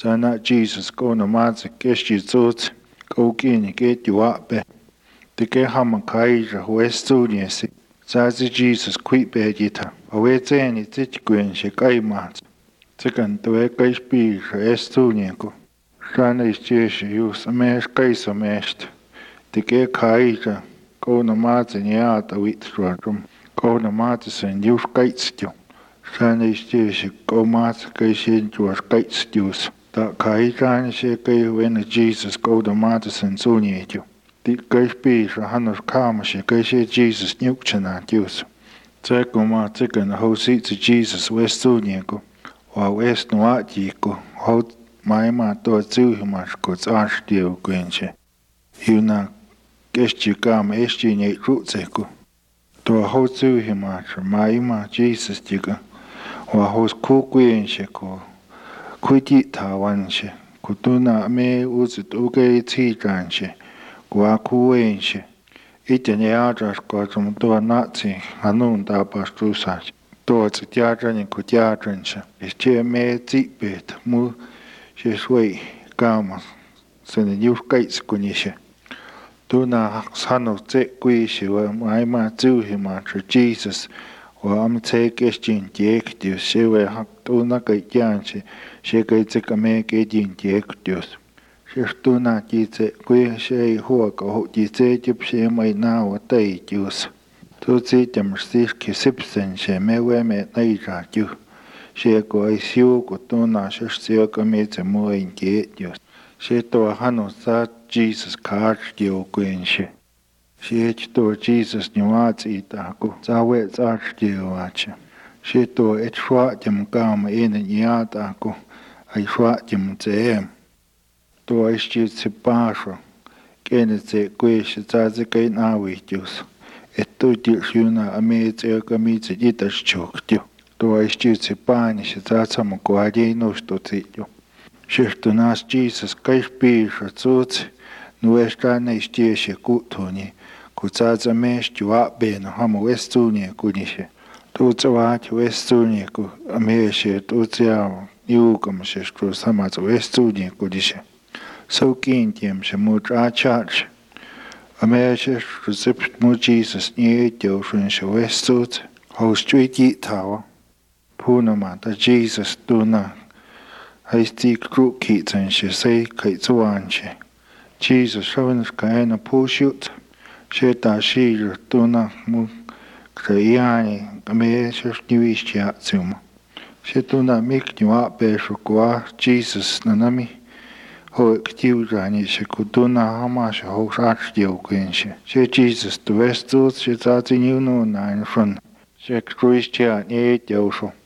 Sana Jesus go no maze keshi zut go kini get you up be. The ke hamakaija westuniesi. Zazi Jesus quit begita. Away any tit queen she kaimat. Second to a kaish beach estuniaco. Sana is jeshi use a mesh kaisa meshed. The ke kaija go no maze niata with stradrum. Go no maze and use kites you. Sana is jeshi go maze kaishin to a kites juice. That kaija she gave when Jesus go no maze and suniatu. The gaish beach a hundred kama she gaish Jesus nukchana juice. Tseguma tsigan ho seat to Jesus westuniaco. While west no atjiko, hold my ma to a two himash arch deal quenche. Yuna geshigam estinate rootseco. To a whole two himash, my ma Jesus diga. While host cook quencheco. Quitita wanshe. Kutuna me uzit uge tea dranche. Guacuenche. Iten yadras got from to a Nazi, Hanun da pastrusach. Towards the Jadran and Kutjadranche. Is chair me deep bit, mu she's way, gamas, send the new gates gunishe. Do na son of Tek Guishi, where my ma do him after Jesus, or I'm take estin diectius, she will have do not get yanche, she gets a make edin diectius. She's do not get it, queer she hook or disagip she may now a day use. To see them stick kisipsen she may wear me nature you. She go a sew go to nash still commit a more in gate use. She to a hand of that Jesus card you queen she. She to Jesus new arts eat ago, zawets arch you watch. She to it shot him come in and yard ago. I shot him to him. To I shoot the partial. Kenneth a quish as a gain now with use. Et to Yuna a maid a commit a jitters choked you. To I shoot the panish that some guardianos to take you. Shift to nas Jesus, cash beer, suits, no estrana is she good Tony. Could as a mesh you up ben, hum Westunia goodishe. To the watch Westunia, a mesh to the you come she screw some at Westunia goodishe. So keen him she moved our church. A measure received more Jesus near the ocean she westwood, whole street eat tower. Punama, the Jesus do not. I stick crook kids and she say, Kates one she. Jesus showing kind of pull shoot. She does she do not move. Crayani, a measure newish yatsum. She do not make you up bear for gua, Jesus, nanami. Ho active she could do not how much whole arch deal quenche. She Jesus to west she thought in you know nine front. She cruised here near the ocean.